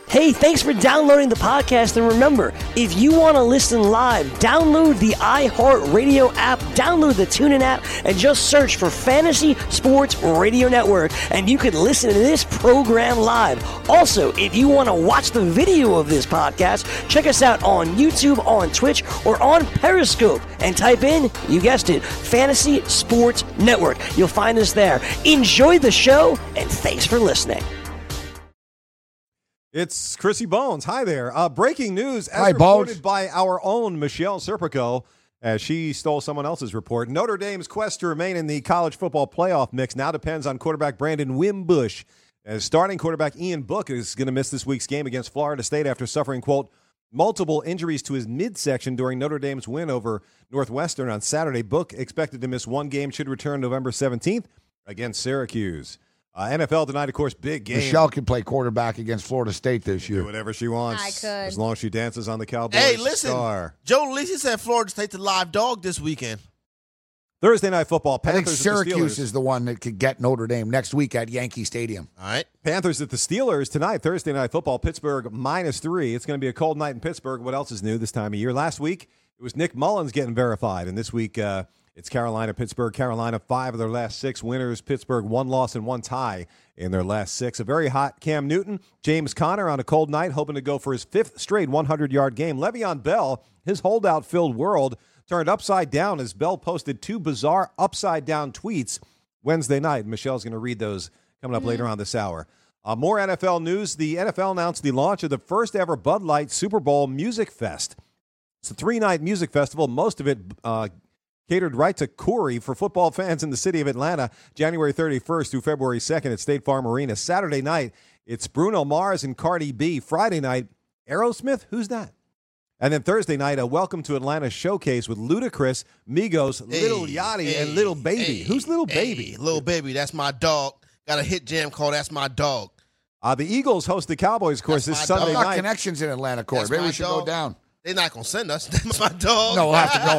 Hey, thanks for downloading the podcast. And remember, if you want to listen live, download the iHeartRadio app, download the TuneIn app, and just search for Fantasy Sports Radio Network, and you can listen to this program live. Also, if you want to watch the video of this podcast, check us out on YouTube, on Twitch, or on Periscope, and type in, you guessed it, Fantasy Sports Network. You'll find us there. Enjoy the show, and thanks for listening. It's Chrissy Bones. Hi there. Breaking news as Bones. reported by our own Michelle Serpico, as she stole someone else's report. Notre Dame's quest to remain in the college football playoff mix now depends on quarterback Brandon Wimbush, as starting quarterback Ian Book is going to miss this week's game against Florida State after suffering, quote, multiple injuries to his midsection during Notre Dame's win over Northwestern on Saturday. Book, expected to miss one game, should return November 17th against Syracuse. NFL tonight, of course, big game. Michelle can play quarterback against Florida State this year. Do whatever she wants. I could. As long as she dances on the Cowboys Hey, listen. star. Joe Lisi said Florida State's a live dog this weekend. Thursday Night Football, I think Panthers at the Syracuse Steelers. is the one that could get Notre Dame next week at Yankee Stadium. All right. Panthers at the Steelers tonight, Thursday Night Football, Pittsburgh -3. It's going to be a cold night in Pittsburgh. What else is new this time of year? Last week, it was Nick Mullins getting verified, and this week it's Carolina, Pittsburgh. Carolina, 5 of their last 6 winners. Pittsburgh, 1 loss and 1 tie in their last 6. A very hot Cam Newton. James Conner on a cold night, hoping to go for his 5th straight 100-yard game. Le'Veon Bell, his holdout-filled world, turned upside down as Bell posted 2 bizarre upside-down tweets Wednesday night. Michelle's going to read those coming up later on this hour. More NFL news. The NFL announced the launch of the first-ever Bud Light Super Bowl Music Fest. It's a 3-night music festival, most of it catered right to Corey for football fans in the city of Atlanta, January 31st through February 2nd at State Farm Arena. Saturday night, it's Bruno Mars and Cardi B. Friday night, Aerosmith? Who's that? And then Thursday night, a Welcome to Atlanta showcase with Ludacris, Migos, Lil Yachty, and Lil Baby. Who's Lil Baby? Lil Baby, that's my dog. Got a hit jam called That's My Dog. The Eagles host the Cowboys, of course, That's this my Sunday I've got night. connections in Atlanta, Corey. That's Maybe my we should dog. go down. They're not going to send us. That's my dog. No, we'll have to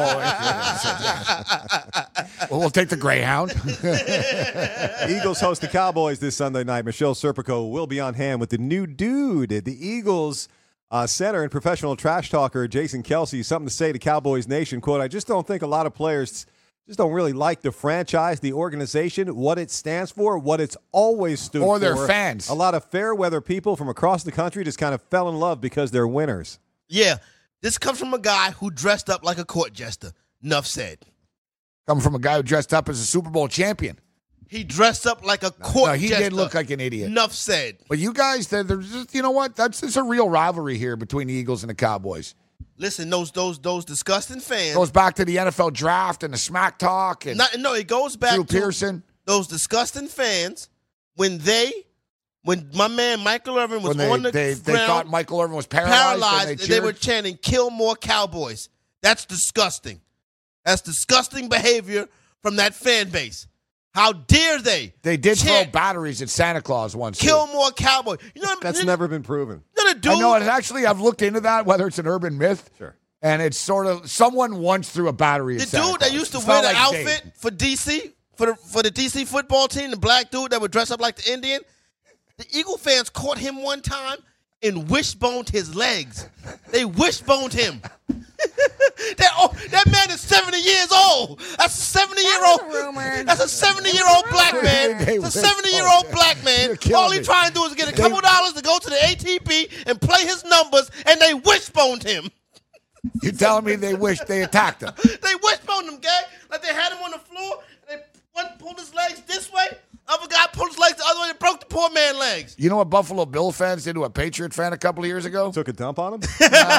go. Well, we'll take the Greyhound. Eagles host the Cowboys this Sunday night. Michelle Serpico will be on hand with the new dude. The Eagles center and professional trash talker Jason Kelsey, something to say to Cowboys Nation. Quote, I just don't think a lot of players just don't really like the franchise, the organization, what it stands for, what it's always stood for. Or their fans. A lot of fair weather people from across the country just kind of fell in love because they're winners. Yeah, this comes from a guy who dressed up like a court jester. Enough said. Coming from a guy who dressed up as a Super Bowl champion. He dressed up like a court No, he jester. did look like an idiot. Enough said. But you guys, there's just, you know what? It's a real rivalry here between the Eagles and the Cowboys. Listen, those disgusting fans. It goes back to the NFL draft and the smack talk and No, it goes back Drew to Pearson. those disgusting fans when my man Michael Irvin was When on the they ground, thought Michael Irvin was paralyzed and they were chanting, kill more Cowboys. That's disgusting. That's disgusting behavior from that fan base. How dare they? They did throw chant, batteries at Santa Claus once. kill too. more Cowboys. You know, That's never been proven. the dude. I know, and actually, I've looked into that, whether it's an urban myth. Sure. And it's sort of, someone once threw a battery The at Santa dude Claus. that used to It's wear not the like outfit Dave. for DC, for the DC football team, the black dude that would dress up like the Indian, the Eagle fans caught him one time and wishboned his legs. They wishboned him. That man is 70 years old. That's a 70-year-old. That's a rumor. That's a 70-year-old black man. They It's a wishboned 70-year-old him. black man. You're killing All he me. trying to do is get a couple dollars to go to the ATP and play his numbers, and they wishboned him. You're telling me they wish they attacked him? They wishboned him, gang. Like they had him on the floor, and one pulled his legs this way, other guy pulled his legs the other way, and broke the poor man's legs. You know what Buffalo Bill fans did to a Patriot fan a couple of years ago? Took a dump on him?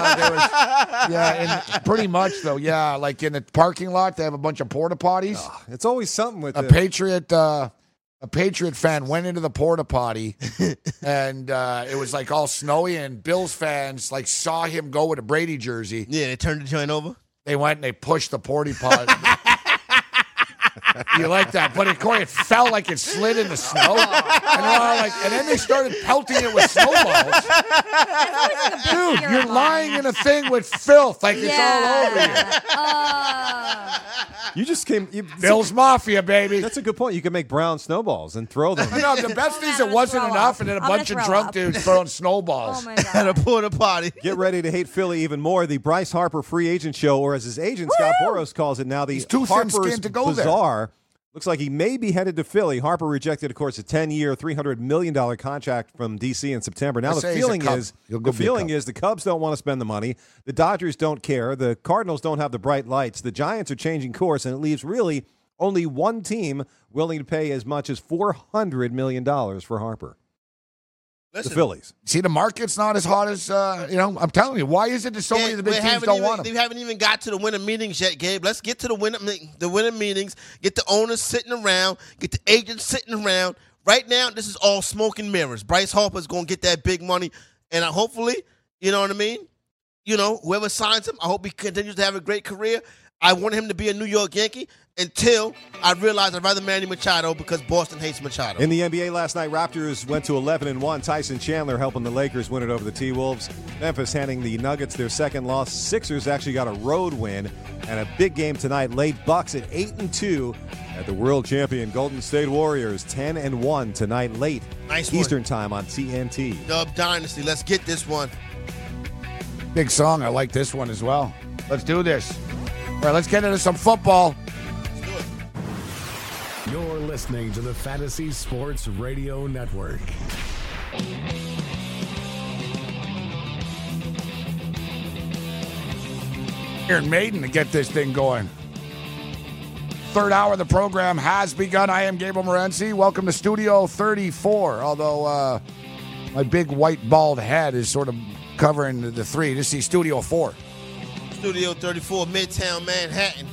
Pretty much, though. Yeah, like in the parking lot, they have a bunch of porta potties. It's always something with A Patriot fan went into the porta potty, and it was like all snowy, and Bills fans like saw him go with a Brady jersey. Yeah, they turned the joint over. They went and they pushed the porta potty. You like that? But it fell like it slid in the snow, and then they started pelting it with snowballs. Dude, you're lying in a thing with filth, like it's all over you. You just came. Bills Mafia, baby. That's a good point. You can make brown snowballs and throw them. No, the best is it wasn't enough, and then a bunch of drunk dudes throwing snowballs. Oh my God. At a porta potty. Get ready to hate Philly even more. The Bryce Harper free agent show, or as his agent Scott Boras calls it now, the He's too Harper's thin-skinned to go there. Bazaar. Looks like he may be headed to Philly. Harper rejected, of course, a 10-year, $300 million contract from D.C. in September. Now the feeling is the Cubs don't want to spend the money. The Dodgers don't care. The Cardinals don't have the bright lights. The Giants are changing course, and it leaves really only one team willing to pay as much as $400 million for Harper. Listen, the Phillies. See, the market's not as hot as, I'm telling you. Why is it that so many of the big teams don't want them? We haven't even got to the winter meetings yet, Gabe. Let's get to the winter meetings, get the owners sitting around, get the agents sitting around. Right now, this is all smoke and mirrors. Bryce Harper's going to get that big money, and hopefully, you know what I mean? You know, whoever signs him, I hope he continues to have a great career. I want him to be a New York Yankee until I realize I'd rather Manny Machado because Boston hates Machado. In the NBA last night, Raptors went to 11-1. Tyson Chandler helping the Lakers win it over the T-Wolves. Memphis handing the Nuggets their second loss. Sixers actually got a road win. And a big game tonight. Late Bucks at 8-2 at the world champion Golden State Warriors. 10-1 tonight late. Nice Eastern time on TNT. Dub Dynasty. Let's get this one. Big song. I like this one as well. Let's do this. All right, let's get into some football. You're listening to the Fantasy Sports Radio Network. Iron Maiden to get this thing going. Third hour of the program has begun. I am Gabriel Morency. Welcome to Studio 34. Although my big white bald head is sort of covering the three. Just see Studio 4. Studio 34, Midtown Manhattan.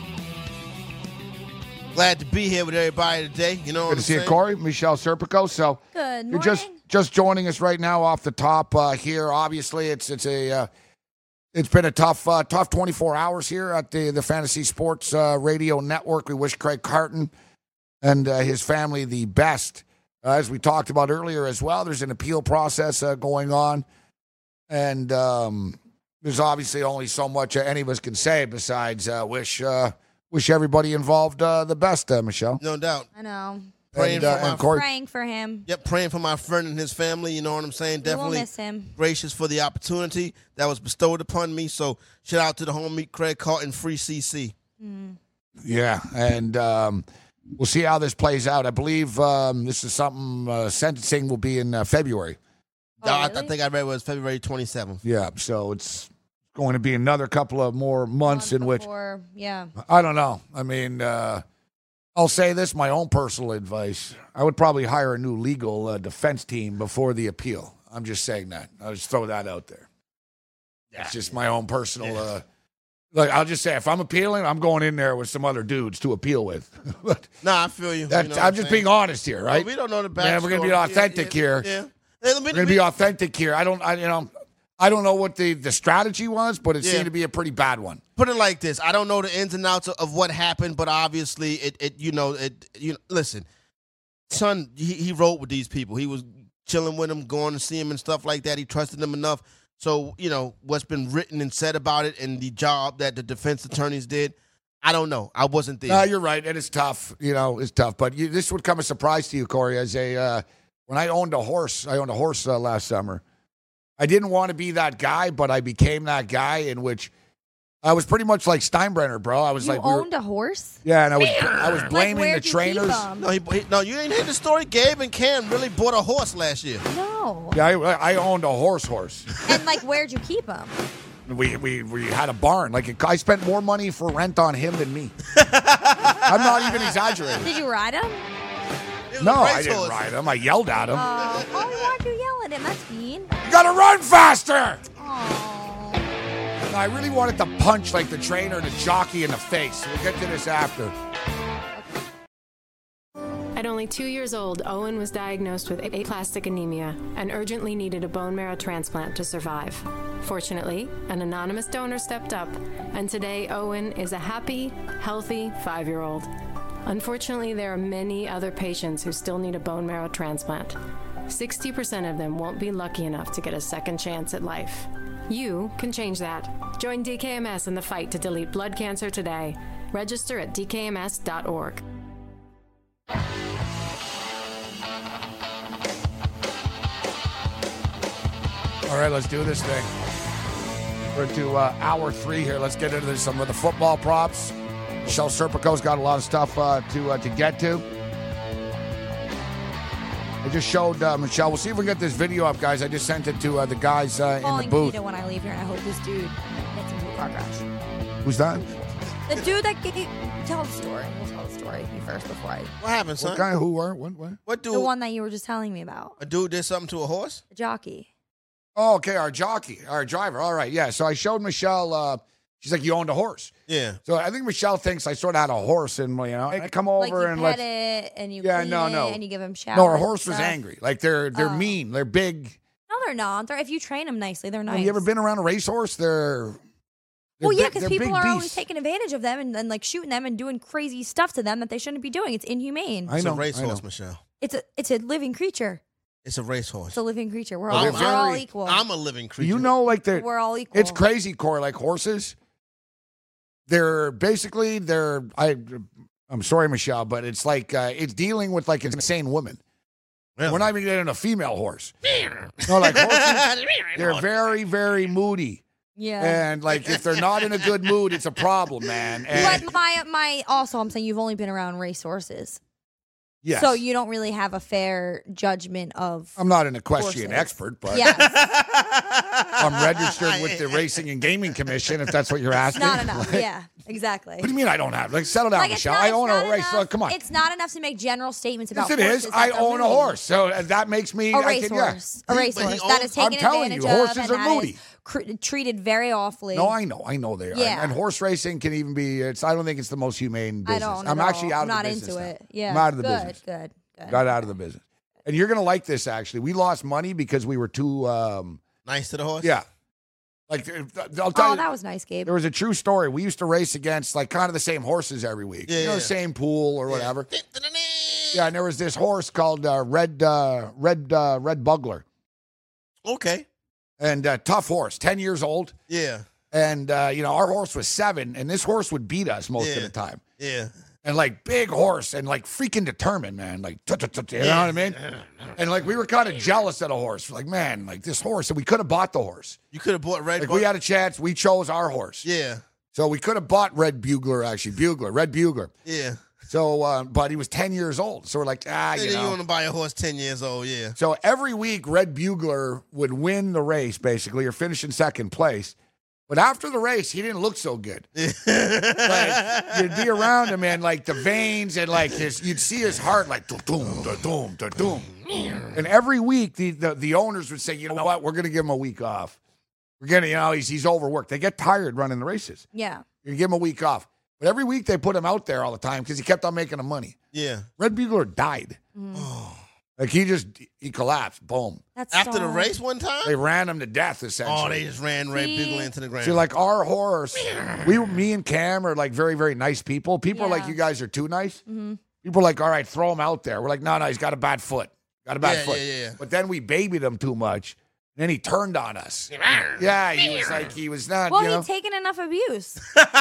Glad to be here with everybody today. You know what I'm saying? Good to see you, Corey. Michelle Serpico. So Good you're morning. just joining us right now off the top here. Obviously, it's been a tough 24 hours here at the Fantasy Sports Radio Network. We wish Craig Carton and his family the best. As we talked about earlier as well, there's an appeal process going on. And there's obviously only so much any of us can say besides wish everybody involved the best, Michelle. No doubt. I know. Praying for him. Yep, praying for my friend and his family. You know what I'm saying? We Definitely will miss him. gracious for the opportunity that was bestowed upon me. So shout out to the homie Craig Carton, Free CC. Yeah, and we'll see how this plays out. I believe this is something sentencing will be in February. Oh, I really? think I read it was February 27th. Yeah, so it's going to be another couple of more months in which Yeah. I don't know. I mean, I'll say this, my own personal advice. I would probably hire a new legal defense team before the appeal. I'm just saying that. I'll just throw that out there. It's just my own personal Look, I'll just say, if I'm appealing, I'm going in there with some other dudes to appeal with. Nah, I feel you. I'm just being honest here, right? Well, we don't know the backstory. Man, we're going to be authentic here. Yeah. We're going to be authentic here. I don't know what the strategy was, but it seemed to be a pretty bad one. Put it like this: I don't know the ins and outs of what happened, but obviously, listen, son, he rode with these people. He was chilling with them, going to see him and stuff like that. He trusted them enough. So, what's been written and said about it and the job that the defense attorneys did, I don't know. I wasn't there. No, you're right, and it's tough. It's tough. But this would come as a surprise to you, Corey, as when I owned a horse last summer. I didn't want to be that guy, but I became that guy in which I was pretty much like Steinbrenner, bro. I was You like, owned a horse? yeah, and I was blaming where'd the you keep trainers. him? No, you ain't heard the story. Gabe and Cam really bought a horse last year. No. Yeah, I owned a horse. And where'd you keep him? We had a barn. Like I spent more money for rent on him than me. I'm not even exaggerating. Did you ride him? It was a No, I racehorse. didn't ride him. I yelled at him. Why'd you yell at him? That's mean. You gotta run faster! Oh. No, I really wanted to punch like the trainer and the jockey in the face. We'll get to this after. At only 2 years old, Owen was diagnosed with aplastic anemia and urgently needed a bone marrow transplant to survive. Fortunately, an anonymous donor stepped up, and today Owen is a happy, healthy 5-year-old. Unfortunately, there are many other patients who still need a bone marrow transplant. 60% of them won't be lucky enough to get a second chance at life. You can change that. Join DKMS in the fight to delete blood cancer today. Register at dkms.org. All right, let's do this thing. We're into hour 3 here. Let's get into some of the football props. Michelle Serpico's got a lot of stuff to get to. I just showed Michelle. We'll see if we can get this video up, guys. I just sent it to the guys in the booth. Peter when I leave here, and I hope this dude gets into a car crash. Who's that? The dude that gave tell the story. We'll tell the story first before I. What happened, son? What guy? Who? Where? What? What dude? The one that you were just telling me about. A dude did something to a horse? The jockey. Oh, okay. Our jockey, our driver. All right, yeah. So I showed Michelle. She's like, you owned a horse. Yeah. So I think Michelle thinks I sort of had a horse, and I come over Like you and pet it and you clean it and you give him showers. No, our horse and was stuff. angry. Like they're mean. They're big. No, they're not. If you train them nicely, they're nice. Have you ever been around a racehorse? They're Well, yeah, big- because they're people big are always beasts. taking advantage of them and like shooting them and doing crazy stuff to them that they shouldn't be doing. It's inhumane. I It's know. a racehorse, I know. Michelle. It's a living creature. It's a racehorse. It's a living creature. We're Well, all, they're we're all very- equal. I'm a living creature. You know, like they're. We're all equal. It's crazy, Corey. Like horses, they're basically I'm sorry, Michelle, but it's like it's dealing with like an insane woman. Really? We're not even getting a female horse. No, like horses, they're very, very moody. Yeah. And like if they're not in a good mood, it's a problem, man. And But I'm saying you've only been around racehorses. yes, So you don't really have a fair judgment of. I'm not an equestrian horses. expert, but Yes. I'm registered with the Racing and Gaming Commission. If that's what you're asking. Not enough. Yeah, exactly. What do you mean I don't have? Like, settle down, Like, it's Michelle. not- I it's own not a race. enough- Look, come on. It's not enough to make general statements about Yes, it horses. is. I That's own a moody. horse, so that makes me A I can, yeah. racehorse. A racehorse he that is I'm taken telling advantage you, of horses and are that moody. is treated very awfully. No, I know they are. Yeah. And horse racing can even be. I don't think it's the most humane business. I don't. I'm at actually all. out I'm of not the business into now. it. Yeah. I'm out of the good, business. Good. Got out of the business. And you're gonna like this. Actually, we lost money because we were too. Nice to the horse? Yeah. Like I'll tell Oh, you. that was nice, Gabe. There was a true story. We used to race against like kind of the same horses every week. Yeah, you know, yeah. the same pool or whatever. Yeah, and there was this horse called Red Bugler, Okay. and tough horse, 10 years old. Yeah. And our horse was 7, and this horse would beat us most of Yeah. the time. Yeah. And like big horse and like freaking determined, man. Like, you know what I mean? And like we were kind of jealous of the horse. Like, man, like this horse, and we could have bought the horse. You could have bought Red Like Bull. we had a chance. We chose our horse. Yeah. So we could have bought Red Bugler, actually. Red Bugler. Yeah. So, but he was 10 years old. So we're like, You want know. to buy a horse 10 years old, yeah. So every week, Red Bugler would win the race, basically, or finish in second place. But after the race, he didn't look so good. Like, you'd be around him, and like the veins, and like you'd see his heart, like da-doom, da-doom, da-doom. And every week, the owners would say, you know what, we're going to give him a week off. We're going to, he's overworked. They get tired running the races. Yeah. You're going to give him a week off. But every week, they put him out there all the time because he kept on making them money. Yeah. Red Bugler died. Like he collapsed. Boom. That's After the so- race one time? They ran him to death, essentially. Oh, they just ran Red See? Bugle into the ground. See, like our horse, me and Cam are like very, very nice people. People are like, Yeah. you guys are too nice. People are like, all right, throw him out there. We're like, no, he's got a bad foot. Got a bad foot. yeah. But then we babied him too much. And then he turned on us. Yeah, he was not, Well, he'd taken enough abuse.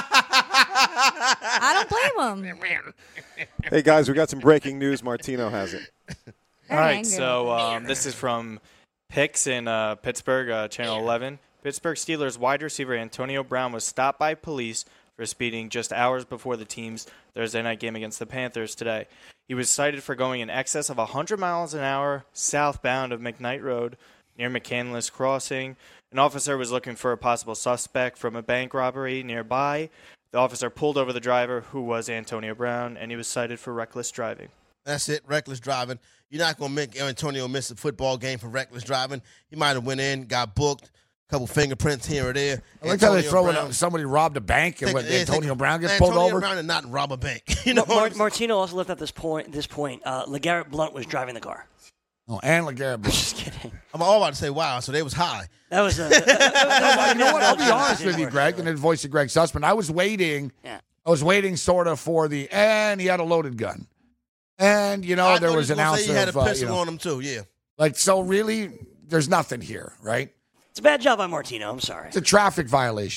I don't blame him. Hey, guys, we got some breaking news. Martino has it. Very All right, angry. so this is from Picks in Pittsburgh, Channel 11. Pittsburgh Steelers wide receiver Antonio Brown was stopped by police for speeding just hours before the team's Thursday night game against the Panthers today. He was cited for going in excess of 100 miles an hour southbound of McKnight Road near McCandless Crossing. An officer was looking for a possible suspect from a bank robbery nearby. The officer pulled over the driver, who was Antonio Brown, and he was cited for reckless driving. That's it, reckless driving. You're not going to make Antonio miss a football game for reckless driving. He might have went in, got booked, a couple fingerprints here or there. I like how they Antonio throw it Brown- up. Somebody robbed a bank and when Yeah, Antonio Brown gets pulled Antonio over. Brown did not rob a bank. You know what I'm saying? Martino also left at this point. LeGarrette Blunt was driving the car. Oh, and LeGarrette. Just kidding. I'm all about to say, wow, so they was high. That was You know what? I'll be honest with you, Greg, and the voice of Greg Sussman. I was waiting. Yeah. I was waiting sort of for and he had a loaded gun. And, I there thought was he an gonna ounce say he had of, a pistol on him, too, yeah. like, so really, there's nothing here, right? It's a bad job by Martino. I'm sorry. It's a traffic violation.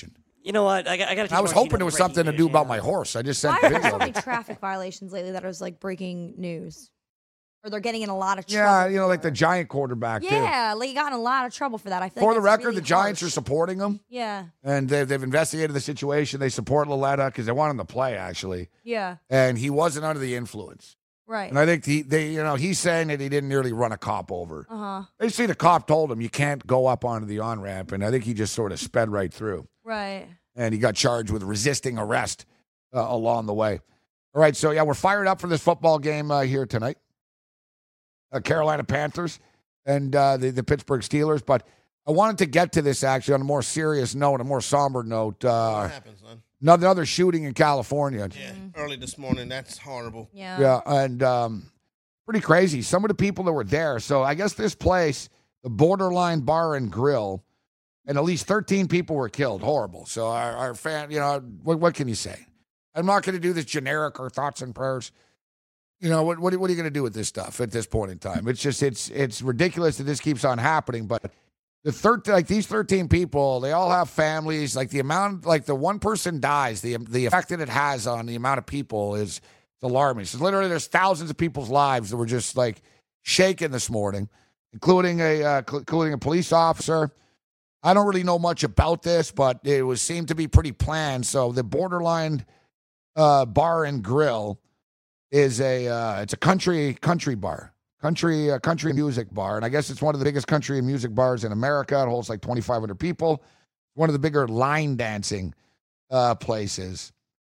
You know what? I got to. I was hoping it was something to do about my horse. I just sent Why the are there video. so many traffic violations lately that is like breaking news? Or they're getting in a lot of trouble. Yeah, you know, like the Giant quarterback, too. Yeah, like he got in a lot of trouble for that. I feel For like the that's record, really the Giants harsh. are supporting him. Yeah. And they've investigated the situation. They support Loletta because they want him to play, actually. Yeah. And he wasn't under the influence. Right. And I think he's saying that he didn't nearly run a cop over. Uh-huh. Basically, the cop told him you can't go up onto the on-ramp, and I think he just sort of sped right through. Right. And he got charged with resisting arrest along the way. All right, so, yeah, we're fired up for this football game here tonight. Carolina Panthers and the Pittsburgh Steelers. But I wanted to get to this, actually, on a more serious note, a more somber note. What happened, son? Another shooting in California. Yeah, early this morning. That's horrible. Yeah. Yeah, and pretty crazy. Some of the people that were there. So I guess this place, the Borderline Bar and Grill, and at least 13 people were killed. Horrible. So our fan, what can you say? I'm not going to do this generic or thoughts and prayers. What are you going to do with this stuff at this point in time? It's just it's ridiculous that this keeps on happening. But these 13 people, they all have families. Like the amount, like the one person dies, the effect that it has on the amount of people is alarming. So literally, there's thousands of people's lives that were just like shaken this morning, including a police officer. I don't really know much about this, but it seemed to be pretty planned. So the Borderline Bar and Grill is it's a country bar. Country music bar, and I guess it's one of the biggest country and music bars in America. It holds like 2,500 people. One of the bigger line dancing places.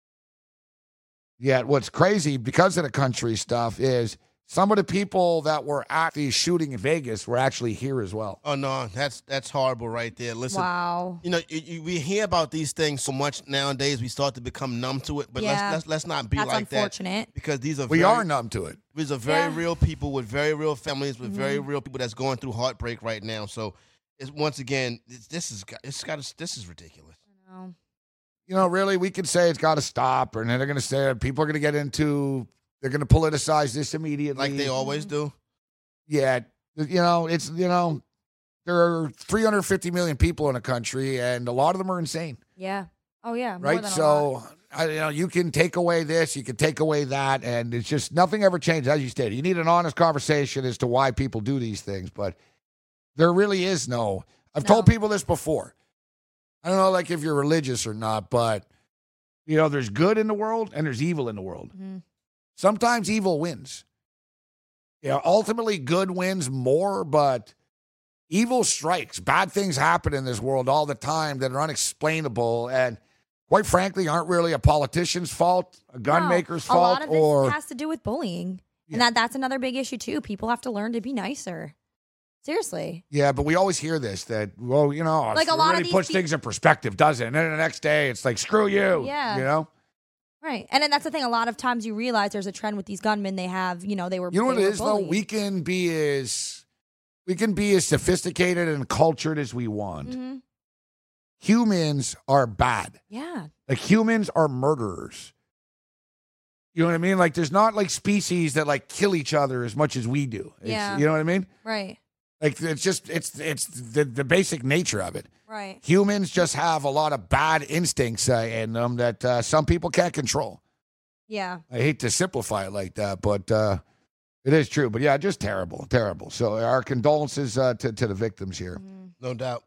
Yet what's crazy because of the country stuff is some of the people that were at the shooting in Vegas were actually here as well. Oh no, that's horrible right there. Listen, wow. We hear about these things so much nowadays. We start to become numb to it. But let's not be that's like unfortunate. that because these are we are numb to it. These are very real people with very real families with very real people that's going through heartbreak right now. So it's once again, this is ridiculous. Really, we could say it's got to stop, and then they're going to say people are going to get into. They're going to politicize this immediately. Like they always do? Yeah. There are 350 million people in a country, and a lot of them are insane. Yeah. Oh, yeah. Right? So, you can take away this, you can take away that, and it's just nothing ever changes, as you stated. You need an honest conversation as to why people do these things, but there really is no. I've told people this before. I don't know, like, if you're religious or not, but, there's good in the world and there's evil in the world. Mm-hmm. Sometimes evil wins. Ultimately good wins more, but evil strikes. Bad things happen in this world all the time that are unexplainable and, quite frankly, aren't really a politician's fault, a gun maker's fault. A lot of this has to do with bullying. And that's another big issue, too. People have to learn to be nicer. Seriously. Yeah, but we always hear this, that, well, like a lot really of puts things in perspective, doesn't it? And then the next day, it's like, screw you. Yeah. Right. And then that's the thing. A lot of times you realize there's a trend with these gunmen. They have, they were. You know what it is, bullied. though? We can be as sophisticated and cultured as we want. Mm-hmm. Humans are bad. Yeah. Like, humans are murderers. You know what I mean? Like, there's not, like, species that, like, kill each other as much as we do. Yeah. You know what I mean? Right. Like, it's the basic nature of it. Right. Humans just have a lot of bad instincts in them that some people can't control. Yeah. I hate to simplify it like that, but it is true. But, yeah, just terrible, terrible. So our condolences to the victims here. Mm-hmm. No doubt.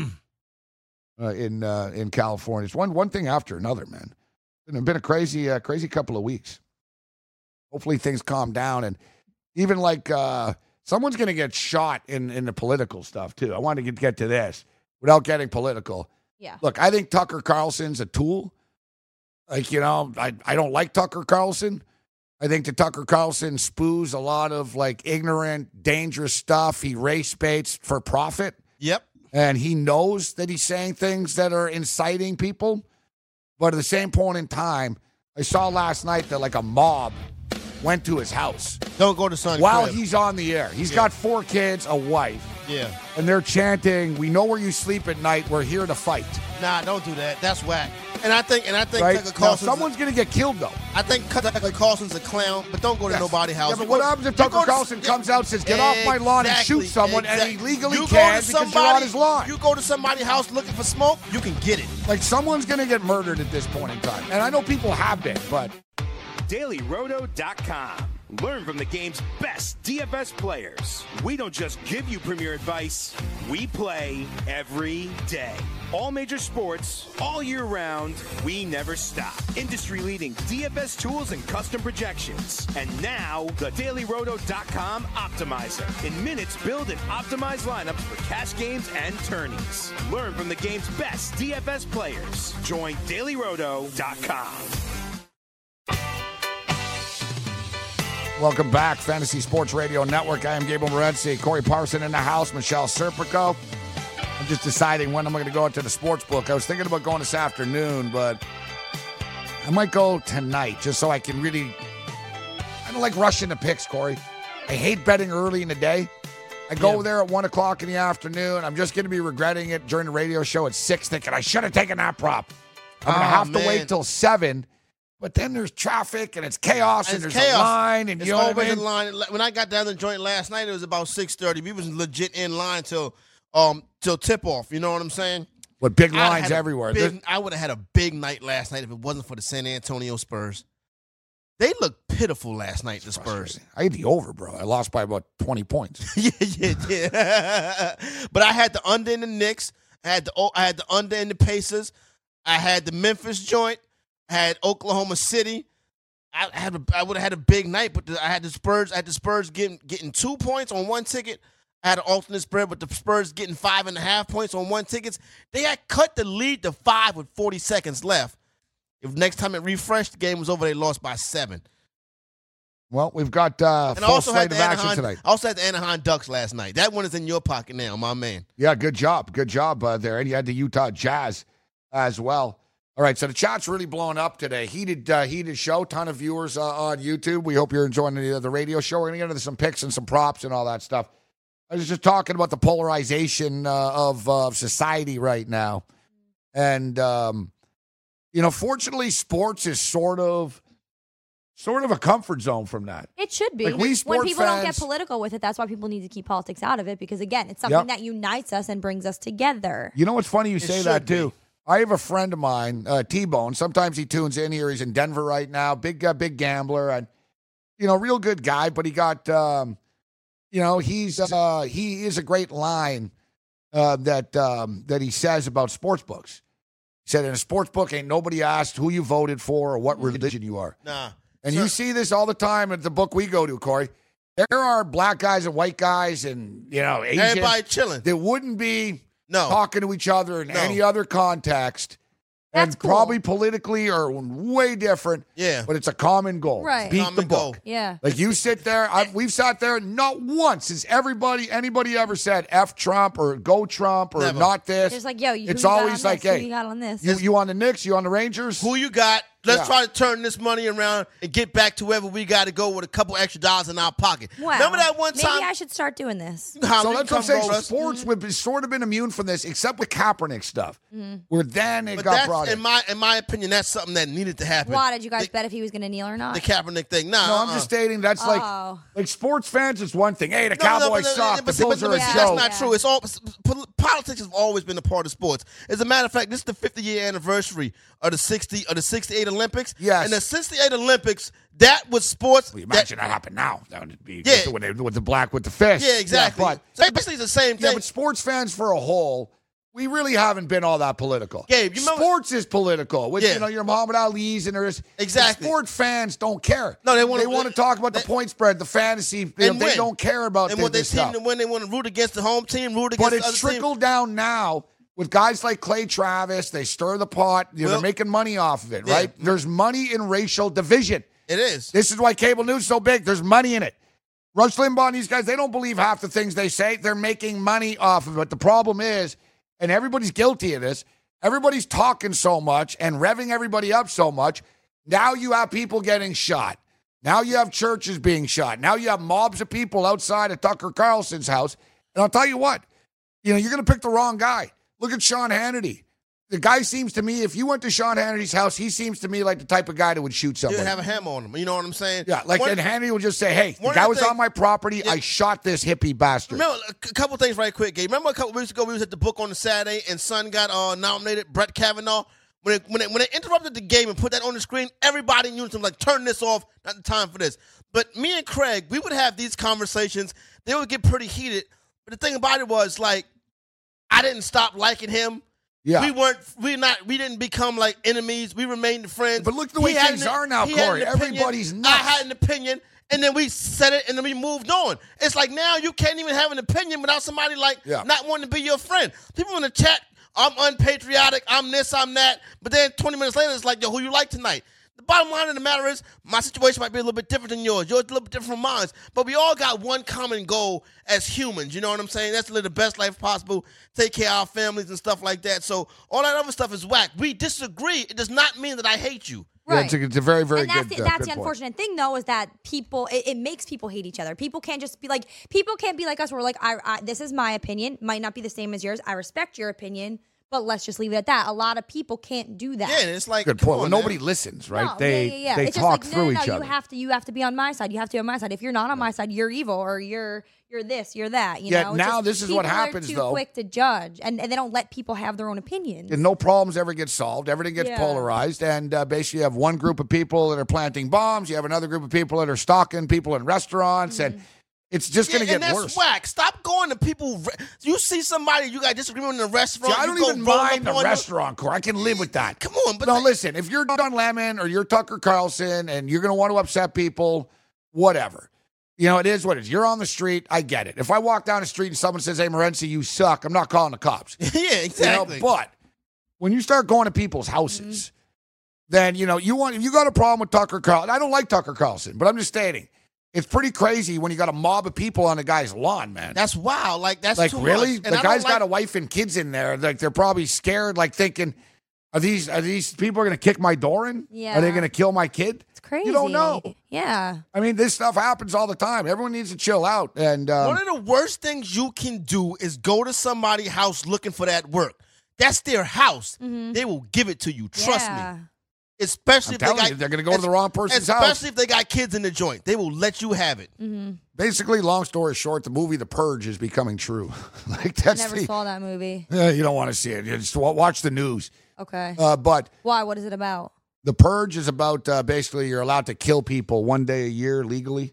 In California. It's one thing after another, man. It's been a crazy couple of weeks. Hopefully things calm down. And even like someone's going to get shot in the political stuff, too. I want to get to this without getting political. Yeah. Look, I think Tucker Carlson's a tool. Like, I don't like Tucker Carlson. I think that Tucker Carlson spews a lot of, like, ignorant, dangerous stuff. He race baits for profit. Yep. And he knows that he's saying things that are inciting people. But at the same point in time, I saw last night that, like, a mob went to his house. Don't go to Sonny's while crib. he's on the air. He's got 4 kids, a wife. Yeah. And they're chanting, "We know where you sleep at night. We're here to fight." Nah, don't do that. That's whack. And I think Right? Tucker Now, Carlson's someone's going to get killed, though. I think Tucker Carlson's a clown, but don't go to nobody's house. Yeah, but what happens if Tucker Carlson comes out and says, get off my lawn and shoot someone, and he legally can because you're on his lawn? You go to somebody's house looking for smoke, you can get it. Like, someone's going to get murdered at this point in time. And I know people have been, but... DailyRoto.com. Learn from the game's best DFS players. We don't just give you premier advice, we play every day. All major sports, all year round, we never stop. Industry-leading DFS tools and custom projections. And now, the DailyRoto.com Optimizer. In minutes, build and optimize lineups for cash games and tourneys. Learn from the game's best DFS players. Join DailyRoto.com. Welcome back, Fantasy Sports Radio Network. I am Gabriel Morency. Corey Parson in the house, Michelle Serpico. I'm just deciding when I'm going to go into the sports book. I was thinking about going this afternoon, but I might go tonight just so I can really... I don't like rushing the picks, Corey. I hate betting early in the day. I go there at 1 o'clock in the afternoon. I'm just going to be regretting it during the radio show at 6, thinking I should have taken that prop. I'm going to have to wait till 7. But then there's traffic and it's chaos and there's a line and it's you know what I mean? a line. When I got down the joint last night, it was about 6:30. We was legit in line till tip off. You know what I'm saying? With big lines everywhere. I would have had a big night last night if it wasn't for the San Antonio Spurs. They looked pitiful last night, the Spurs. I hit the over, bro. I lost by about 20 points. yeah. But I had the under in the Knicks. I had the under in the Pacers. I had the Memphis joint. I had Oklahoma City. I would have had a big night, but I had the Spurs. I had the Spurs getting 2 points on one ticket. I had an alternate spread with the Spurs getting 5.5 points on one ticket. They had cut the lead to 5 with 40 seconds left. If next time it refreshed, the game was over, they lost by 7. Well, we've got full slate of action tonight. I also had the Anaheim Ducks last night. That one is in your pocket now, my man. Yeah, good job. Good job there. And you had the Utah Jazz as well. All right, so the chat's really blowing up today. Heated show, ton of viewers on YouTube. We hope you're enjoying the radio show. We're going to get into some picks and some props and all that stuff. I was just talking about the polarization of society right now. And, fortunately, sports is sort of a comfort zone from that. It should be. Like when people fans, don't get political with it, that's why people need to keep politics out of it. Because, again, it's something that unites us and brings us together. You know what's funny? You say that, too. I have a friend of mine, T-Bone. Sometimes he tunes in here. He's in Denver right now. Big gambler. And, real good guy. But he got, he is a great line that he says about sports books. He said, in a sports book, ain't nobody asked who you voted for or what religion you are. Nah. And you see this all the time at the book we go to, Corey. There are black guys and white guys and, Asians. Everybody chilling. That wouldn't be talking to each other in any other context. That's and cool. probably politically are way different. Yeah. But it's a common goal. Right. Beat Common the book. goal. Yeah. Like you sit there, we've sat there not once has anybody ever said F Trump or go Trump or Never. not this. It's like, yo, it's who you always got on like, this? Who hey, you got on this? you on the Knicks, you on the Rangers? Who you got? Let's Yeah. try to turn this money around and get back to wherever we got to go with a couple extra dollars in our pocket. Wow. Remember that one time? Maybe I should start doing this. So that's what I'm saying. So sports have sort of been immune from this, except with Kaepernick stuff, where then it got brought in. In my opinion, that's something that needed to happen. Why did you guys bet if he was going to kneel or not? The Kaepernick thing. Nah, No, I'm just stating that's Oh. like sports fans is one thing. Hey, the Cowboys suck. The Bills are a that's joke. not true. It's all politics has always been a part of sports. As a matter of fact, this is the 50-year anniversary of the 68 Olympics. Yes. And the 68 Olympics, that was sports. Well, imagine that happened now. That would be Yeah. with the black with the fish. Yeah, exactly. Yeah, So basically, it's the same thing. but sports fans for a whole, we really haven't been all that political. Gabe, you remember- sports is political. With, Yeah. your Muhammad Ali's and there's Exactly. Sport fans don't care. No, they want to talk about the point spread, the fantasy. They and win. don't care about and when this their team stuff. to win, they want to root against the home team, root against But the other it's trickled down now with guys like Clay Travis. They stir the pot. They're making money off of it, right? There's money in racial division. It is. This is why cable news is so big. There's money in it. Rush Limbaugh and these guys, they don't believe half the things they say. They're making money off of it. The problem is, and everybody's guilty of this, everybody's talking so much and revving everybody up so much. Now you have people getting shot. Now you have churches being shot. Now you have mobs of people outside of Tucker Carlson's house. And I'll tell you what, you're going to pick the wrong guy. Look at Sean Hannity. the guy seems to me, if you went to Sean Hannity's house, he seems to me like the type of guy that would shoot He'll somebody. have a hammer on him. You know what I'm saying? Yeah, like, and Hannity will just say, hey, the one guy of the was things- on my property. I shot this hippie bastard. Remember a couple things right quick, Gabe. Remember a couple weeks ago we was at the book on the Saturday and Son got nominated, Brett Kavanaugh. When they interrupted the game and put that on the screen, everybody in unison was like, turn this off, not the time for this. But me and Craig, we would have these conversations. They would get pretty heated. But the thing about it was, like, I didn't stop liking him. Yeah. We didn't become like enemies. We remained friends. But look the way things are now, Corey. Everybody's nuts. I had an opinion, and then we said it, and then we moved on. It's like now you can't even have an opinion without somebody not wanting to be your friend. People in the chat, I'm unpatriotic, I'm this, I'm that. But then 20 minutes later, it's like, yo, who you like tonight? The bottom line of the matter is my situation might be a little bit different than yours. Yours a little bit different from mine. But we all got one common goal as humans. You know what I'm saying? That's to live the best life possible, take care of our families and stuff like that. So all that other stuff is whack. We disagree. It does not mean that I hate you. Right. Yeah, it's a very, very and good that's good the unfortunate thing, though, is that people, it makes people hate each other. People can't just be like, people can't be like us. We're like, this is my opinion. Might not be the same as yours. I respect your opinion. But let's just leave it at that. A lot of people can't do that. Yeah, and it's like, Good point. Well, nobody listens, right? No, They It's talk just like, through no, each other. You have to be on my side. You have to be on my side. If you're not on my side, you're evil or you're this, you're that. You know. It's now just this is what people are happens, too though. quick to judge, and they don't let people have their own opinions. And no problems ever get solved. Everything gets polarized. And basically, you have one group of people that are planting bombs. You have another group of people that are stalking people in restaurants. And it's just going to get and that's worse. whack. Stop going to people. You see somebody, you got disagreement in a restaurant. See, I don't you even go roll mind up the on restaurant, Corey. I can live with that. Come on. But no, listen, if you're Don Lemon or you're Tucker Carlson and you're going to want to upset people, whatever. You know, it is what it is. You're on the street. I get it. If I walk down the street and someone says, hey, Morency, you suck, I'm not calling the cops. Yeah, exactly. You know, but when you start going to people's houses, then, you know, if you got a problem with Tucker Carlson, I don't like Tucker Carlson, but I'm just stating, it's pretty crazy when you got a mob of people on the guy's lawn, man. That's wild. Like, that's like too really? much. And The guy's got a wife and kids in there. Like, they're probably scared, like thinking, are these people going to kick my door in? Yeah. Are they going to kill my kid? It's crazy. You don't know. Yeah. I mean, this stuff happens all the time. Everyone needs to chill out. And one of the worst things you can do is go to somebody's house looking for that work. That's their house. They will give it to you. Trust me. Especially I'm telling you, they're going to go to the wrong person's house. Especially if they got kids in the joint. They will let you have it. Basically, long story short, the movie The Purge is becoming true. Like I that's never saw that movie. Yeah, you don't want to see it. You just watch the news. Okay. But Why? What is it about? The Purge is about basically you're allowed to kill people one day a year legally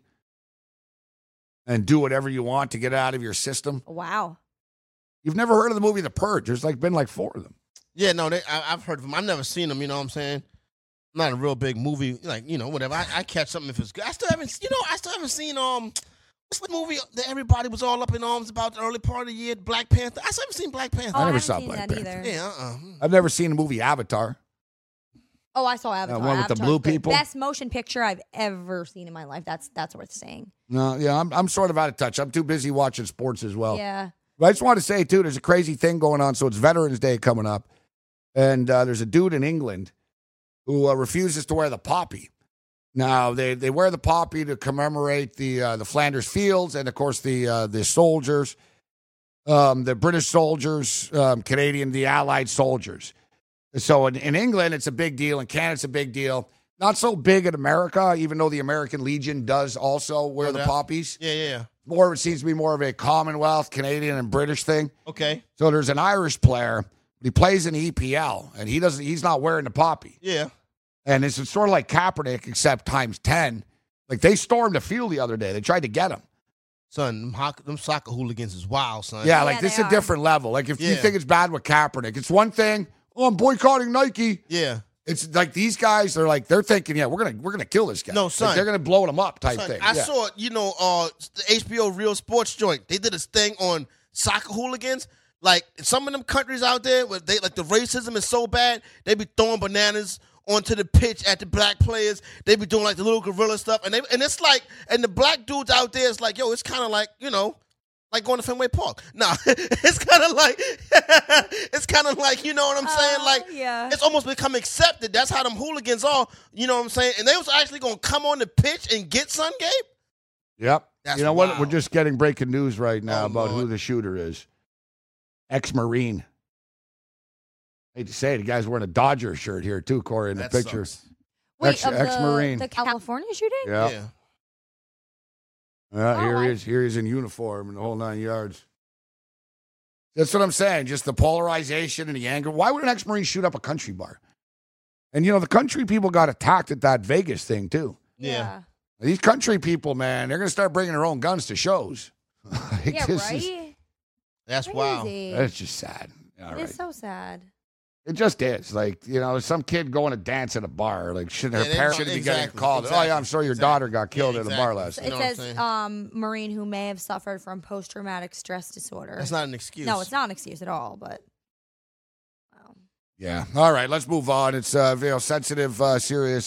and do whatever you want to get out of your system. Wow. You've never heard of the movie The Purge? There's been 4 of them. Yeah, no, I've heard of them. I've never seen them, you know what I'm saying? I'm not a real big movie, like, you know, whatever. I catch something if it's good. I still haven't seen, what's the movie that everybody was all up in arms about the early part of the year, Black Panther? I still haven't seen Black Panther. I never saw Black Panther. Either. Yeah, I've never seen the movie Avatar. Oh, I saw Avatar. one with the Avatar's blue the people? Best motion picture I've ever seen in my life. That's worth saying. No, yeah, I'm sort of out of touch. I'm too busy watching sports as well. Yeah. But I just want to say, too, there's a crazy thing going on. So it's Veterans Day coming up. And there's a dude in England who refuses to wear the poppy. Now, they wear the poppy to commemorate the Flanders Fields and, of course, the soldiers, the British soldiers, Canadian, the Allied soldiers. So in England, it's a big deal. In Canada, it's a big deal. Not so big in America, even though the American Legion does also wear the poppies. Yeah. It seems to be more of a Commonwealth, Canadian, and British thing. Okay. So there's an Irish player. He plays in the EPL, and he's not wearing the poppy. Yeah. And it's sort of like Kaepernick, except times 10. Like, they stormed the field the other day. They tried to get him. Son, them soccer hooligans is wild, son. Yeah, like, this is a different level. Like, if you think it's bad with Kaepernick, it's one thing, I'm boycotting Nike. Yeah. It's like these guys, they're thinking, yeah, we're gonna kill this guy. No, son. Like, they're gonna blow him up type Son, thing. I saw it, the HBO Real Sports joint. They did this thing on soccer hooligans. Like, some of them countries out there where the racism is so bad, they be throwing bananas onto the pitch at the black players. They be doing like the little gorilla stuff. And it's like, and the black dudes out there is like, yo, it's kind of like, like going to Fenway Park. No, it's kind of like, you know what I'm saying? Like, yeah. It's almost become accepted. That's how them hooligans are. You know what I'm saying? And they was actually going to come on the pitch and get Sun Gabe. Yep. That's you know what? wild. We're just getting breaking news right now about Lord. who the shooter is. Ex-Marine. hate to say it, the guy's wearing a Dodger shirt here too, Corey, in the That picture. sucks. Wait, of Ex-Marine. the California shooting? Yeah. Oh, Here he is. Here he's in uniform and the whole 9 yards. That's what I'm saying. Just the polarization and the anger. Why would an ex-Marine shoot up a country bar? And, the country people got attacked at that Vegas thing, too. Yeah. These country people, man, they're going to start bringing their own guns to shows. Yeah, This is- right? That's wild. Crazy. That's just sad. All It right. is so sad. It just is. Like, some kid going to dance at a bar. Like, shouldn't her Yeah, parents be getting exactly, called? exactly, Oh, yeah, I'm sorry your daughter got killed at a bar last It night. know what I'm says saying? Marine who may have suffered from post-traumatic stress disorder. That's not an excuse. No, it's not an excuse at all, but wow. Yeah. All right, let's move on. It's sensitive, serious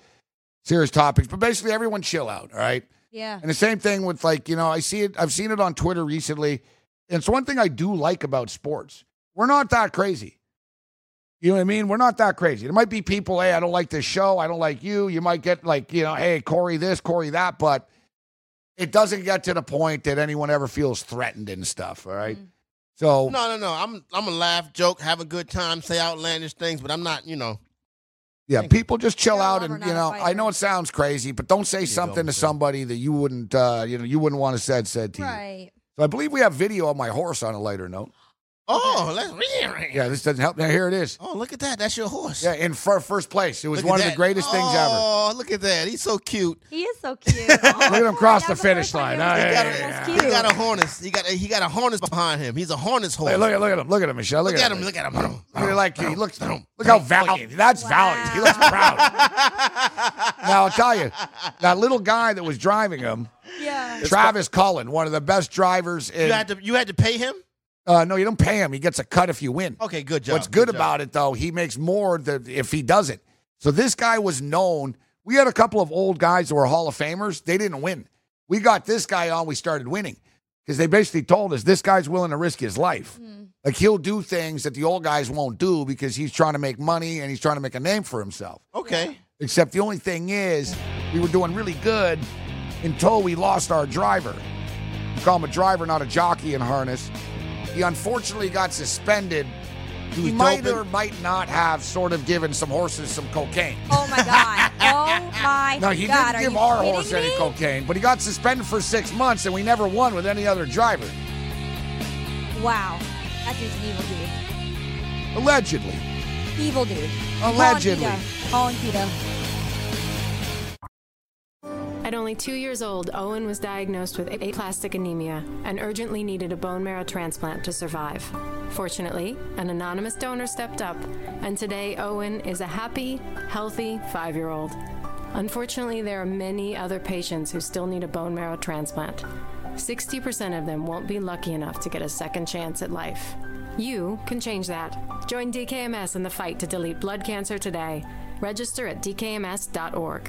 topics. But basically, everyone chill out, all right? Yeah. And the same thing with, I've seen it on Twitter recently. And it's one thing I do like about sports. We're not that crazy. You know what I mean? We're not that crazy. There might be people, hey, I don't like this show. I don't like you. You might get hey, Corey this, Corey that. But it doesn't get to the point that anyone ever feels threatened and stuff, all right? So No. I'm a laugh, joke, have a good time, say outlandish things, but I'm not, yeah, people just chill You're a out lover, and, not a I fighter. know it sounds crazy, but don't say something to somebody that you wouldn't, you wouldn't want to said to you. Right. So I believe we have video of my horse on a lighter note. Oh, let's Yeah, this doesn't help. Now, here it is. Oh, look at that. That's your horse. Yeah, in first place. It was Look at one of the that. greatest things ever. Oh, look at that. He's so cute. He is so cute. Look at him cross the finish line. He got a harness. He got a harness behind him. He's a harness horse. Hey, look at him. Look at him, Michelle. Look at him. Look at him. He looks. Look how valiant. That's valiant. He looks proud. Now I'll tell you, that little guy that was driving him, Yeah. Travis Cullen, one of the best drivers. In, You had to pay him? no, you don't pay him. He gets a cut if you win. Okay, good job. What's good about it, though, he makes more if he does it. So this guy was known. We had a couple of old guys that were Hall of Famers. They didn't win. We got this guy on. We started winning because they basically told us this guy's willing to risk his life. Like he'll do things that the old guys won't do because he's trying to make money and he's trying to make a name for himself. Okay. Except the only thing is we were doing really good until we lost our driver. We call him a driver, not a jockey in harness. He unfortunately got suspended. He might or might not have sort of given some horses some cocaine. Oh my God. Oh my No, he God. didn't give Are our you horse kidding any me? cocaine, but he got suspended for 6 months and we never won with any other driver. Wow. That dude's an evil dude. Allegedly. Evil dude. Allegedly. Colin Keto. At only 2 years old, Owen was diagnosed with aplastic anemia and urgently needed a bone marrow transplant to survive. Fortunately, an anonymous donor stepped up, and today Owen is a happy, healthy 5-year-old. Unfortunately, there are many other patients who still need a bone marrow transplant. 60% of them won't be lucky enough to get a second chance at life. You can change that. Join DKMS in the fight to delete blood cancer today. Register at dkms.org.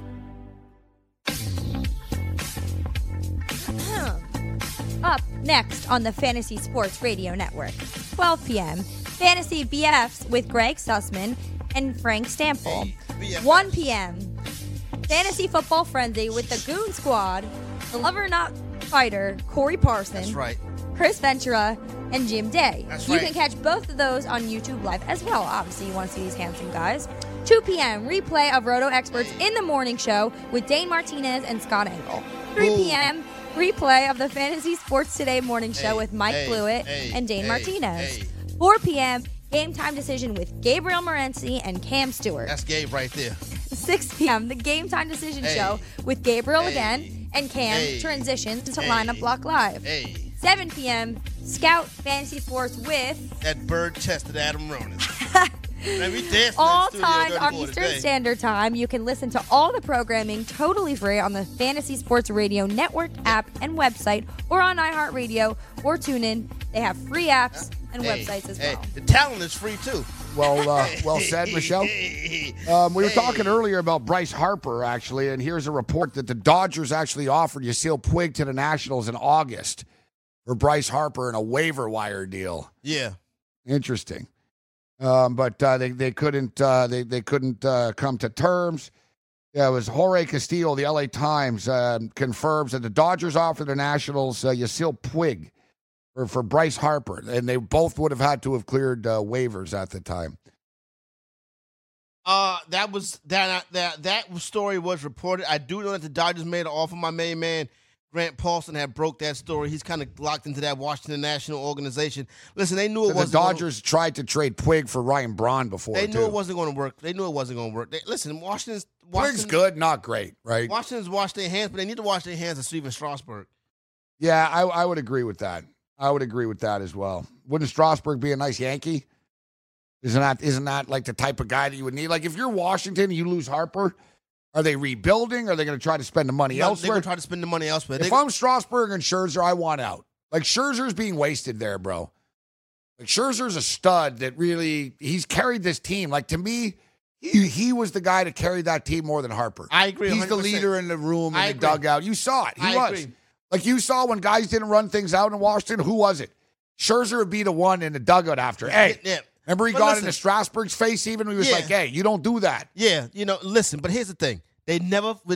Up next on the Fantasy Sports Radio Network, 12 p.m., Fantasy BFs with Greg Sussman and Frank Stample. BFFs. 1 p.m., Fantasy Football Frenzy with the Goon Squad, the Lover Not Fighter, Corey Parson, That's right. Chris Ventura, and Jim Day. That's You right. can catch both of those on YouTube Live as well. Obviously, you want to see these handsome guys. 2 p.m., replay of Roto Experts in the Morning Show with Dane Martinez and Scott Engel. 3 Ooh. p.m., replay of the Fantasy Sports Today Morning Show with Mike Blewett and Dane Martinez. 4 p.m., Game Time Decision with Gabriel Morency and Cam Stewart. That's Gabe right there. 6 p.m., the Game Time Decision Show with Gabriel again and Cam transitions to Lineup Block Live. 7 p.m., Scout Fantasy Sports with That bird-chested Adam Ronan. Man, we danced all in the studio times dirty on for Eastern today. Standard Time. You can listen to all the programming totally free on the Fantasy Sports Radio Network app and website, or on iHeartRadio or TuneIn. They have free apps and websites as well. The talent is free too. Well said, Michelle. We were talking earlier about Bryce Harper, actually, and here's a report that the Dodgers actually offered Yasiel Puig to the Nationals in August for Bryce Harper in a waiver wire deal. Yeah. Interesting. But they couldn't come to terms. Yeah, it was Jorge Castillo, the LA Times, confirms that the Dodgers offered the Nationals Yasiel Puig for Bryce Harper, and they both would have had to have cleared waivers at the time. That story was reported. I do know that the Dodgers made an offer. My main man, Grant Paulson, had broke that story. He's kind of locked into that Washington National organization. Listen, they knew it wasn't. The Dodgers tried to trade Puig for Ryan Braun before. They knew it wasn't going to work. Listen, Washington's Puig's good, not great, right? Washington's washed their hands, but they need to wash their hands of Steven Strasburg. Yeah, I would agree with that. I would agree with that as well. Wouldn't Strasburg be a nice Yankee? Isn't that like the type of guy that you would need? Like if you're Washington and you lose Harper, are they rebuilding? Are they going to try to spend the money elsewhere? They're going to try to spend the money elsewhere. If I'm Strasburg and Scherzer, I want out. Like Scherzer's being wasted there, bro. Like Scherzer's a stud that really, he's carried this team. Like to me, he was the guy to carry that team more than Harper. I agree. He's 100%. the leader in the room, in the dugout. You saw it. He was. Agree. Like you saw when guys didn't run things out in Washington, who was it? Scherzer would be the one in the dugout after. Hey, remember he got into Strasburg's face even? He was like, hey, you don't do that. Yeah, listen, but here's the thing. They never got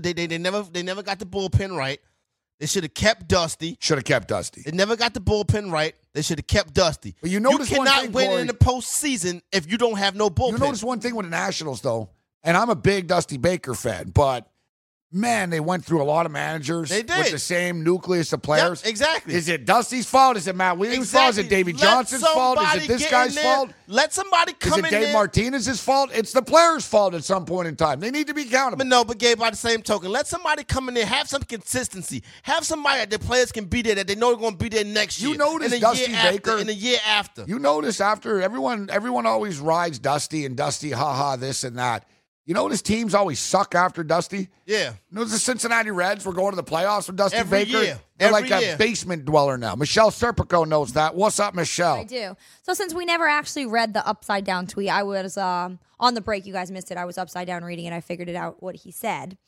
the bullpen right. They should have kept Dusty. They never got the bullpen right. They should have kept Dusty. But you notice you cannot one thing, win Corey, in the postseason if you don't have no bullpen. You notice one thing with the Nationals, though, and I'm a big Dusty Baker fan, but man, they went through a lot of managers with the same nucleus of players. Yep, exactly. Is it Dusty's fault? Is it Matt Williams' fault? Is it Davey Johnson's fault? Is it this guy's fault? Let somebody come in there. Is it Dave Martinez's fault? It's the players' fault at some point in time. They need to be accountable. But Gabe, by the same token, let somebody come in there, have some consistency. Have somebody that the players can be there, that they know they're going to be there next year. You notice Dusty Baker. In the year after. You notice after everyone always rides Dusty and Dusty, this and that. You notice teams always suck after Dusty? Yeah. You notice the Cincinnati Reds were going to the playoffs with Dusty Every Baker? Year. They're Every like year. a basement dweller now. Michelle Serpico knows that. What's up, Michelle? I do. So since we never actually read the upside down tweet, I was on the break. You guys missed it. I was upside down reading it. I figured it out what he said.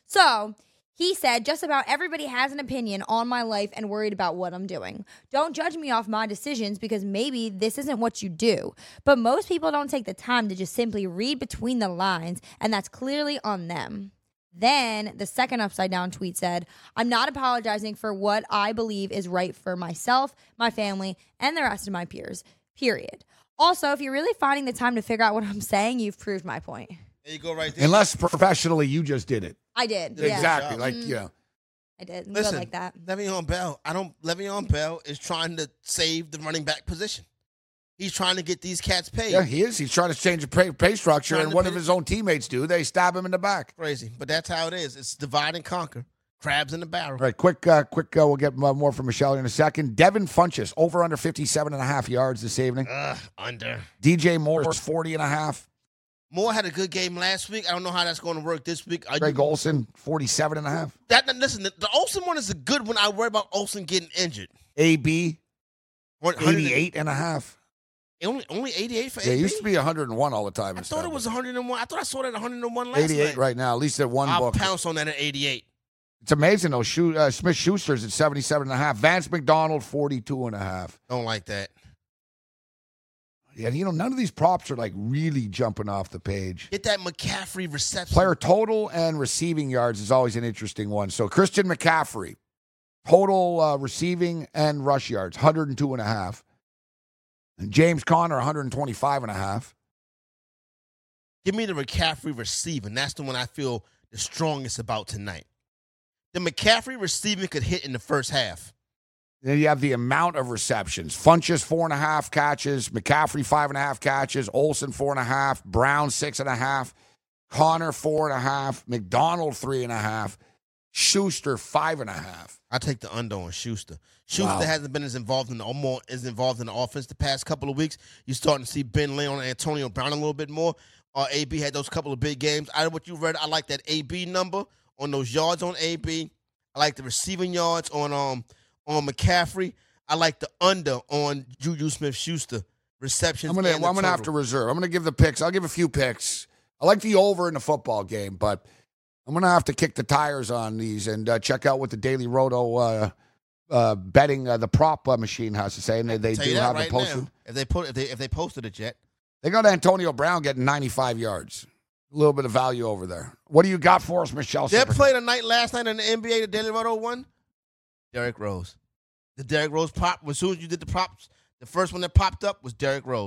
So he said, just about everybody has an opinion on my life and worried about what I'm doing. Don't judge me off my decisions because maybe this isn't what you do. But most people don't take the time to just simply read between the lines, and that's clearly on them. Then the second upside down tweet said, I'm not apologizing for what I believe is right for myself, my family, and the rest of my peers, period. Also, if you're really finding the time to figure out what I'm saying, you've proved my point. There you go right there. Unless professionally you just did it. I did. Yeah. Exactly. Like, I did. Listen, Good like that. Le'Veon Bell is trying to save the running back position. He's trying to get these cats paid. Yeah, he is. He's trying to change the pay structure, and what if his own teammates do? They stab him in the back. Crazy. But that's how it is. It's divide and conquer. Crabs in the barrel. All right, quick, we'll get more from Michelle in a second. Devin Funchess, over under 57.5 yards this evening. Under. DJ Moore's 40.5. Moore had a good game last week. I don't know how that's going to work this week. Greg Olsen, 47.5. Listen, the Olsen one is a good one. I worry about Olsen getting injured. AB, 88.5. Only 88 for AB? Yeah, it used to be 101 all the time. I thought it was 101. I thought I saw that 101 last 88 night. right now, at least at one I'll book. pounce on that at 88. It's amazing, though. Smith-Schuster's at 77.5. Vance McDonald, 42.5. Don't like that. Yeah, none of these props are like really jumping off the page. Get that McCaffrey reception. Player total and receiving yards is always an interesting one. So Christian McCaffrey, total receiving and rush yards, 102.5. And James Conner, 125.5. Give me the McCaffrey receiving. That's the one I feel the strongest about tonight. The McCaffrey receiving could hit in the first half. Then you have the amount of receptions. Funchess, 4.5 catches. McCaffrey, 5.5 catches. Olsen, 4.5. Brown, 6.5. Connor, 4.5. McDonald, 3.5. Schuster, 5.5. I take the under on Schuster. Schuster hasn't been as involved in the offense the past couple of weeks. You're starting to see Ben Leon and Antonio Brown a little bit more. AB had those couple of big games. Out of what you read, I like that AB number on those yards on AB. I like the receiving yards on McCaffrey. I like the under on Juju Smith-Schuster receptions. I'm gonna have to reserve. I'm gonna give the picks. I'll give a few picks. I like the over in the football game, but I'm gonna have to kick the tires on these and check out what the Daily Roto betting the prop machine has to say. And they do have it posted. If they posted it yet, they got Antonio Brown getting 95 yards. A little bit of value over there. What do you got for us, Michelle? They played last night in the NBA. The Daily Roto won. Derrick Rose. The Derrick Rose prop, as soon as you did the props, the first one that popped up was Derrick Rose.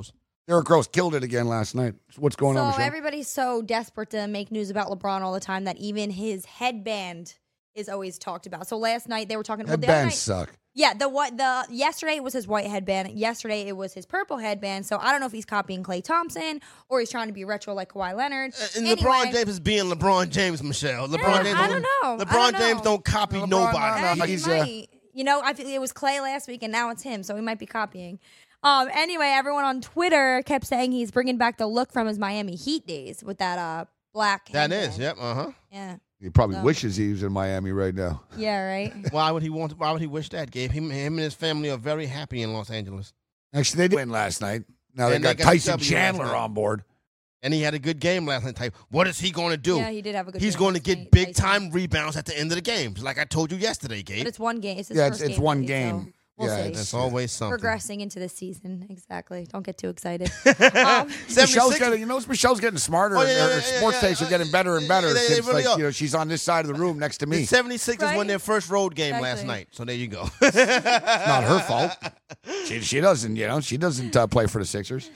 Derrick Rose killed it again last night. What's going on, So Michelle? everybody's so desperate to make news about LeBron all the time that even his headband is always talked about. So last night they were talking about Headbands suck. Yeah, yesterday it was his white headband. Yesterday it was his purple headband. So I don't know if he's copying Klay Thompson or he's trying to be retro like Kawhi Leonard. And Anyway, LeBron James is being LeBron James, Michelle. LeBron James I don't know. LeBron James don't copy nobody. no, he he's, might. You know, I feel it was Klay last week and now it's him, so he might be copying. Anyway, everyone on Twitter kept saying he's bringing back the look from his Miami Heat days with that black That headband. is, yep, Yeah. He probably So- wishes he was in Miami right now. Yeah, right. Why would he wish that, Gabe? Him and his family are very happy in Los Angeles. Actually, they did win last night. Now they And got they got Tyson the W Chandler last night. on board. And he had a good game last night. What is he going to do? Yeah, he did have a good He's game going to last get night, big Tyson. time rebounds at the end of the games, like I told you yesterday, Gabe. But it's one game. It's his Yeah, first it's game one today, game. so we'll Yeah, see. That's always something. Progressing into the season. Exactly. Don't get too excited. Michelle's getting smarter. Oh, and yeah, her yeah, sports yeah, takes are getting better and better they since, really like, are. she's on this side of the room next to me. The 76ers won Right? their first road game last Exactly. night, so there you go. It's not her fault. She doesn't, she doesn't play for the Sixers.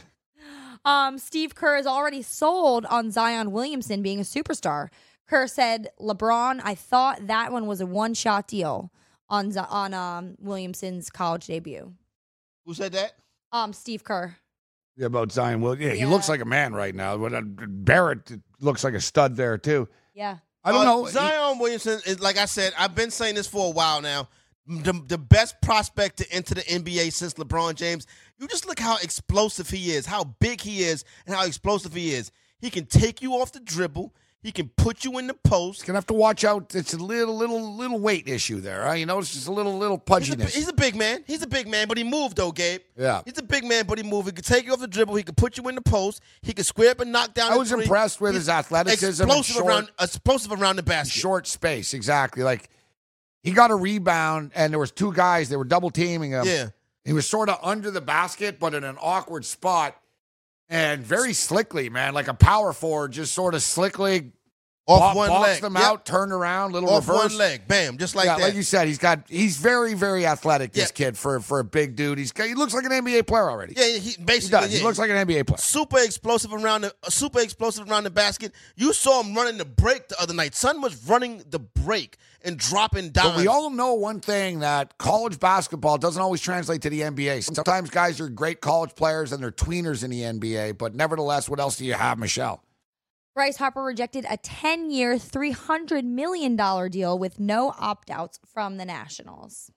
Steve Kerr is already sold on Zion Williamson being a superstar. Kerr said, LeBron, I thought that one was a one-shot deal on Williamson's college debut. Who said that? Steve Kerr. Yeah, about Zion Williams. Yeah, he Yeah. looks like a man right now. Barrett looks like a stud there, too. Yeah. I don't know. Zion Williamson is, like I said, I've been saying this for a while now. The best prospect to enter the NBA since LeBron James. You just look how explosive he is, how big he is, and how explosive he is. He can take you off the dribble. He can put you in the post. Gonna have to watch out. It's a little weight issue there. Huh? You know, it's just a little pudginess. He's a big man. He's a big man, but he moved though, Gabe. Yeah. He's a big man, but he moved. He could take you off the dribble. He could put you in the post. He could square up and knock down. I the was three. impressed with his athleticism and Explosive around the basket. short space. Exactly. Like he got a rebound, and there was two guys. They were double teaming him. Yeah. He was sort of under the basket, but in an awkward spot, and very slickly, man, like a power forward, just sort of slickly Off one boxed leg. them Yep. out, turned around, little Off reverse. one leg. Bam. Just like yeah, that. like you said, he's very, very athletic, this kid, for a big dude. He looks like an NBA player already. Yeah, he He basically does. He looks like an NBA player. super explosive around the basket. You saw him running the break the other night. Son was running the break and dropping down. But we all know one thing, that college basketball doesn't always translate to the NBA. Sometimes guys are great college players and they're tweeners in the NBA, but nevertheless, what else do you have, Michelle? Bryce Harper rejected a 10-year, $300 million deal with no opt-outs from the Nationals.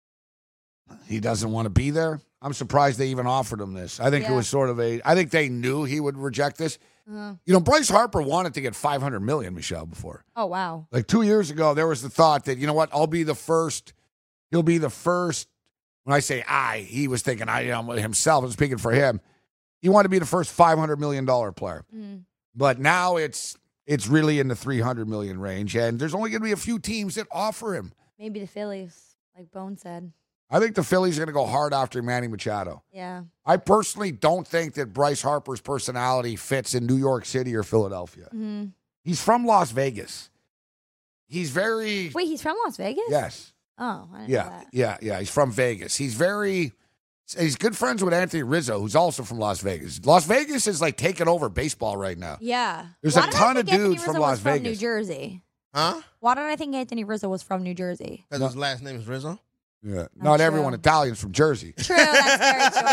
He doesn't want to be there. I'm surprised they even offered him this. I think it Yeah. was sort of I think they knew he would reject this. You know, Bryce Harper wanted to get $500 million, Michelle, before. Oh, wow. Like 2 years ago, there was the thought that, you know what, I'll be the first. He'll be the first. When I say he was thinking himself. I'm speaking for him. He wanted to be the first $500 million player. But now it's really in the $300 million range, and there's only going to be a few teams that offer him. Maybe the Phillies, like Bone said. I think the Phillies are going to go hard after Manny Machado. Yeah. I personally don't think that Bryce Harper's personality fits in New York City or Philadelphia. Mm-hmm. He's from Las Vegas. He's very... Wait, he's from Las Vegas? Yes. Oh, I didn't know that. Yeah. He's from Vegas. He's good friends with Anthony Rizzo, who's also from Las Vegas. Las Vegas is like taking over baseball right now. Yeah. There's Why a did I ton of think Anthony dudes from Rizzo Las was from Vegas. New Jersey. Huh? Why did I think Anthony Rizzo was from New Jersey? Because his last name is Rizzo. Yeah. Not true. everyone Italian's from Jersey. True, that's very true.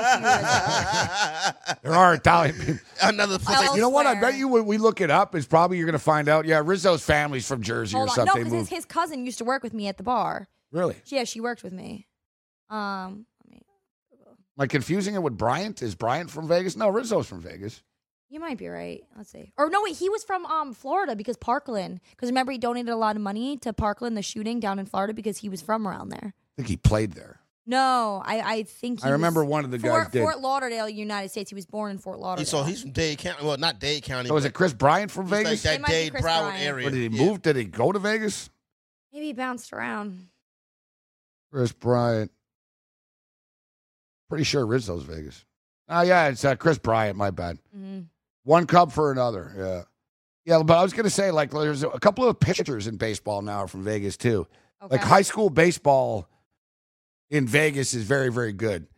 I know There are Italian people. Another place. You know what? I Elsewhere. bet you when we look it up, is probably you're going to find out, Rizzo's family's from Jersey Hold or on. something. No, They because moved. his cousin used to work with me at the bar. Really? Yeah, she worked with me. Am I confusing it with Bryant? Is Bryant from Vegas? No, Rizzo's from Vegas. You might be right. Let's see. Or no, wait, he was from Florida because Parkland. Because remember, he donated a lot of money to Parkland, the shooting down in Florida, because he was from around there. I think he played there. No, I think he I remember was one of the guys did. Fort Lauderdale, United States. He was born in Fort Lauderdale. So he's from Dade County. Well, not Dade County. So is it Chris Bryant from but Vegas? Like It that might be Dade Chris Broward Bryant. area. Or did he Yeah. move? Did he go to Vegas? Maybe he bounced around. Chris Bryant. Pretty sure Rizzo's Vegas. Oh, yeah, it's Chris Bryant. My bad. Mm-hmm. One Cub for another. Yeah. Yeah, but I was going to say, like, there's a couple of pitchers in baseball now from Vegas, too. Okay. Like, high school baseball in Vegas is very, very good.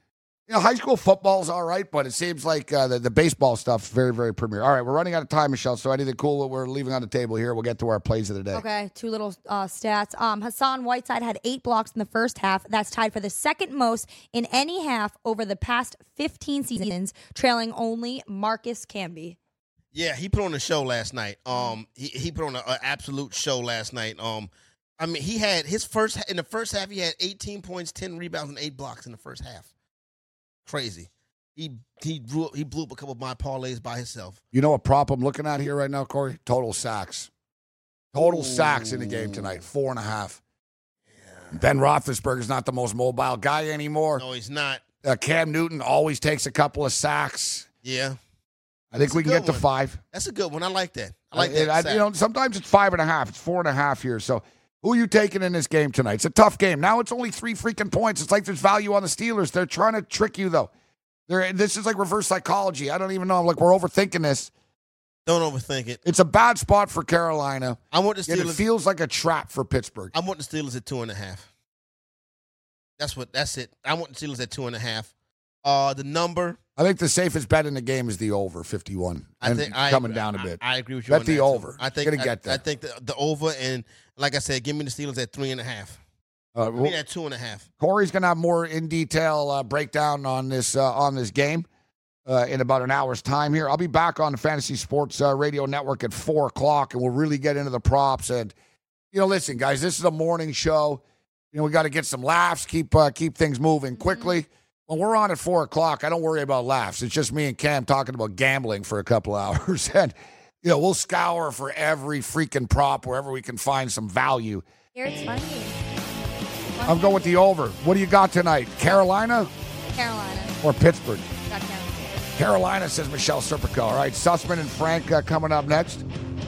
high school football's all right, but it seems like the baseball stuff's very, very premier. All right, we're running out of time, Michelle, so anything cool that we're leaving on the table here, we'll get to our plays of the day. Okay, two little stats. Hassan Whiteside had 8 blocks in the first half. That's tied for the second most in any half over the past 15 seasons, trailing only Marcus Camby. Yeah, he put on a show last night. He put on an absolute show last night. I mean, he had in the first half, he had 18 points, 10 rebounds, and 8 blocks in the first half. Crazy. He blew up a couple of my parlays by himself. You know what prop I'm looking at here right now, Corey? Total sacks. Total sacks in the game tonight, 4.5. Yeah. Ben Roethlisberger's not the most mobile guy anymore. No, he's not. Cam Newton always takes a couple of sacks. Yeah. I think we can get to 5. That's a good one. I like that. I like that. Sometimes it's 5.5. It's 4.5 here. So who are you taking in this game tonight? It's a tough game. Now it's only 3 freaking points. It's like there's value on the Steelers. They're trying to trick you, though. This is like reverse psychology. I don't even know. Like, we're overthinking this. Don't overthink it. It's a bad spot for Carolina. I want the Steelers. It feels like a trap for Pittsburgh. I want the Steelers at 2.5. That's it. I want the Steelers at 2.5. The number. I think the safest bet in the game is the over 51. Coming down a bit. I agree with you. Bet the over. I think get there. I think the over, and like I said, give me the Steelers at 3.5. Give me at 2.5. Corey's going to have more in detail breakdown on this game in about an hour's time here. I'll be back on the Fantasy Sports Radio Network at 4 o'clock, and we'll really get into the props. And listen, guys, this is a morning show. We got to get some laughs, keep things moving quickly. When we're on at 4 o'clock, I don't worry about laughs. It's just me and Cam talking about gambling for a couple hours. And, we'll scour for every freaking prop wherever we can find some value. Here it's funny. I'm going with the over. What do you got tonight? Carolina? Carolina. Or Pittsburgh? Got Carolina. Carolina, says Michelle Serpico. All right, Sussman and Frank coming up next.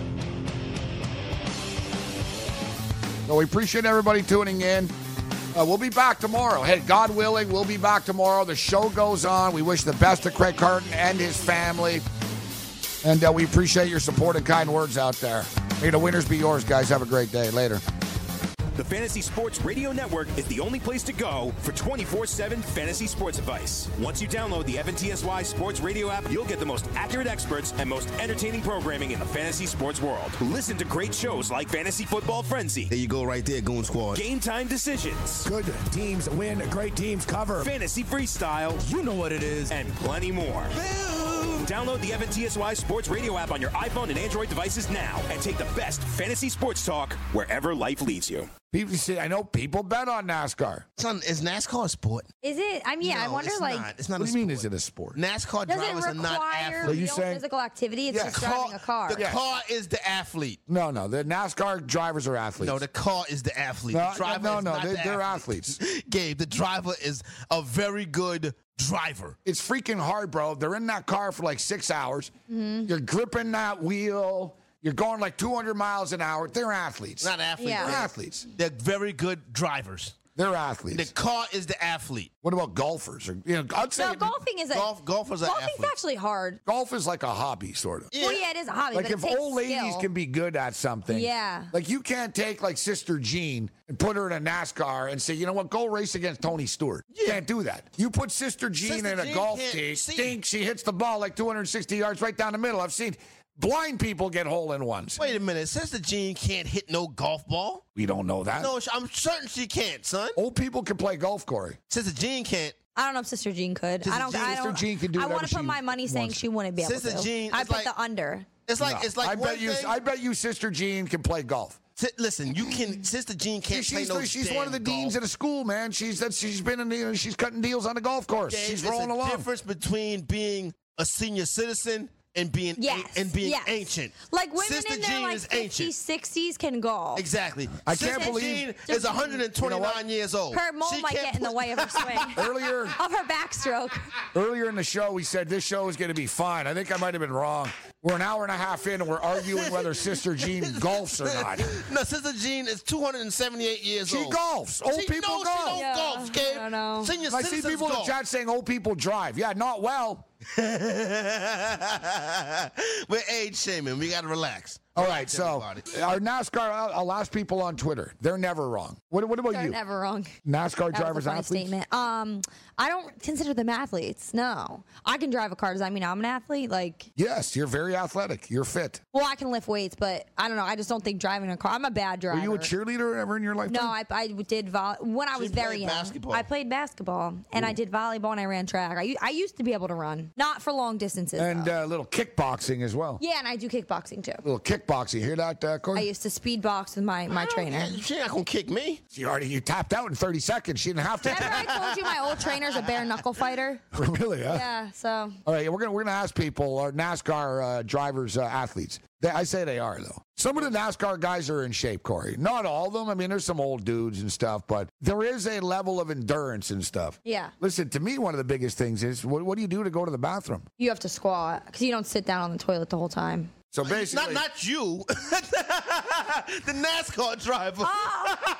So we appreciate everybody tuning in. We'll be back tomorrow. Hey, God willing, we'll be back tomorrow. The show goes on. We wish the best to Craig Carton and his family. And we appreciate your support and kind words out there. May the winners be yours, guys. Have a great day. Later. The Fantasy Sports Radio Network is the only place to go for 24/7 fantasy sports advice. Once you download the FNTSY Sports Radio app, you'll get the most accurate experts and most entertaining programming in the fantasy sports world. Listen to great shows like Fantasy Football Frenzy. There you go right there, Goon Squad. Game Time Decisions. Good teams win, great teams cover. Fantasy Freestyle. You know what it is. And plenty more. Download the FNTSY Sports Radio app on your iPhone and Android devices now and take the best fantasy sports talk wherever life leads you. PVC, I know people bet on NASCAR. Son, is NASCAR a sport? Is it? I mean, No, I wonder, it's like, not. It's not What a do you mean, sport. is it a sport? NASCAR does drivers it are not require athletes. Are you real saying- physical activity? It's Yeah. just driving a car. The car is the athlete. No, the NASCAR drivers are athletes. No, the car is the athlete. No, The driver no, is no, not the they're athlete. athletes. Gabe, the driver is a very good driver. It's freaking hard, bro. They're in that car for like 6 hours. Mm-hmm. You're gripping that wheel. You're going like 200 miles an hour. They're athletes. Not athletes. Yeah. They're They're, athletes. they're very good drivers. They're The athletes. car is the athlete. What about golfers? Or, I'd say No, golfing is Golfers are golfing's athletes. actually hard. golf is like a hobby, sort of. Well, yeah, it is a hobby, Like but if it takes old ladies skill. can be good at something. Yeah. Like you can't take like Sister Jean and put her in a NASCAR and say, you know what, go race against Tony Stewart. You can't do that. You put Sister Jean Sister in a Jean golf can't tee, see. stinks, she hits the ball like 260 yards right down the middle. I've seen blind people get hole-in-ones. Wait a minute. Sister Jean can't hit no golf ball? We don't know that. No, I'm certain she can't, son. Old people can play golf, Corey. Sister Jean can't. I don't know if Sister Jean could. Sister I don't. Jean- I Sister don't. Jean can do I want whatever to put she my money saying wants. she wouldn't be able Sister to. Jean I is bet like- the under. It's like it's like I one bet you. thing- I bet you, Sister Jean can play golf. Listen, you can. Sister Jean can't play no. She's one of the damn deans golf. at a school, man. She's been in the, she's cutting deals on the golf course. Gabe, She's there's rolling a along. difference between being a senior citizen and being Yes. yes. yes. ancient. Like women Sister in their Jean like is ancient. 50s, 60s can golf. Exactly. I Sister can't believe- Jean Just- is 129 You know what? years old. Her mole She might can't get in the put- way of her swing. Earlier, Of her backstroke. earlier in the show, we said this show is going to be fine. I think I might have been wrong. We're an hour and a half in, and we're arguing whether Sister Jean golfs or not. No, Sister Jean is 278 years She old. golfs. Old She people knows golf. She don't Yeah, golf, Gabe. I don't know. Senior I see citizens people in the golf. chat saying old people drive. Yeah, not well. We're age shaming. We got to relax. All right, so our NASCAR, I'll ask people on Twitter. They're never wrong. What about They're you? never wrong. NASCAR That was drivers, a funny athletes? statement. I don't consider them athletes. No, I can drive a car. Does that mean I'm an athlete? Like, Yes, you're very athletic. You're fit. well, I can lift weights, but I don't know. I just don't think driving a car. I'm a bad driver. Were you a cheerleader ever in your lifetime? No, I did when I was very played young. basketball. I played basketball and I did volleyball and I ran track. I used to be able to run, not for long distances. And though. a little kickboxing as well. Yeah, and I do kickboxing too. A little kickboxing. Hear that, Corey? I used to speed box with my trainer. She's not gonna kick me. You tapped out in 30 seconds. She didn't have to. Remember I told you my old trainer's a bare knuckle fighter? Really, huh? Yeah, so. All right, we're gonna ask people, our NASCAR drivers, athletes. I say they are, though. Some of the NASCAR guys are in shape, Corey. Not all of them. I mean, there's some old dudes and stuff, but there is a level of endurance and stuff. Yeah. Listen, to me, one of the biggest things is, what do you do to go to the bathroom? You have to squat because you don't sit down on the toilet the whole time. So basically... Not you. The NASCAR driver.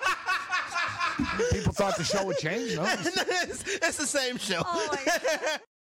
People thought the show would change, no? It's the same show. Oh my God.